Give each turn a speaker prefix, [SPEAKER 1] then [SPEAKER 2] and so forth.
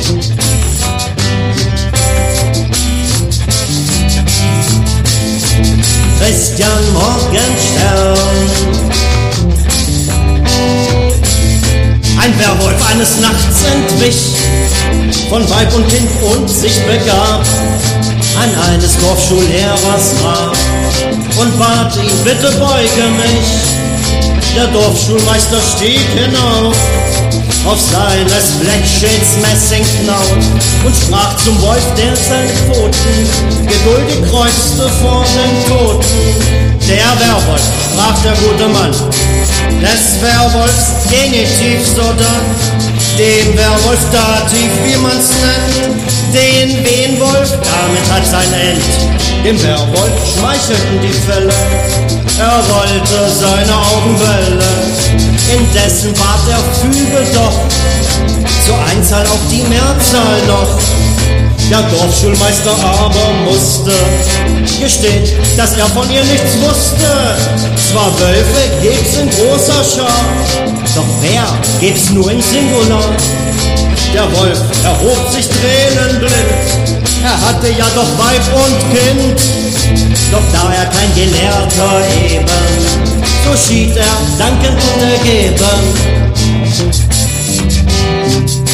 [SPEAKER 1] Christian Morgenstern. Ein Werwolf eines Nachts entwich von Weib und Kind und sich begab an eines Dorfschullehrers Grab und bat ihn, bitte beuge mich. Der Dorfschulmeister stieg hinauf auf seines Blechschilds Messingknauf und sprach zum Wolf, der seine Pfoten geduldig kreuzte vor den Toten. Der Werwolf, sprach der gute Mann, des Werwolfs Genitiv sodann, dem Werwolf Dativ, wie man's nennt, den Wehenwolf, damit hat sein End. Dem Werwolf schmeichelten die Felle, er wollte seine Augen bellen, indessen bat er, füge doch zur Einzahl auch die Mehrzahl noch. Der Dorfschulmeister aber musste gestehen, dass er von ihr nichts wusste. Zwar Wölfe gibt's in großer Schar, doch wer gibt's nur in Singular? Der Wolf erhob sich tränenblind, er hatte ja doch Weib und Kind. Doch da er kein Gelehrter eben, so schied er dankend und ergeben.